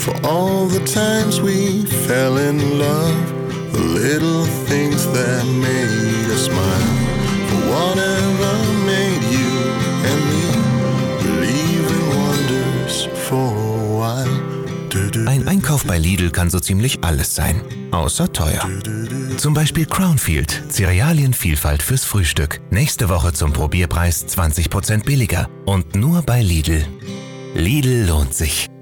for all the times we fell in love, the little things that made us smile, for whatever made you and me believe in wonders for a while. Ein Einkauf bei Lidl kann so ziemlich alles sein, außer teuer. Zum Beispiel Crownfield, Cerealienvielfalt fürs Frühstück. Nächste Woche zum Probierpreis 20% billiger und nur bei Lidl. Lidl lohnt sich.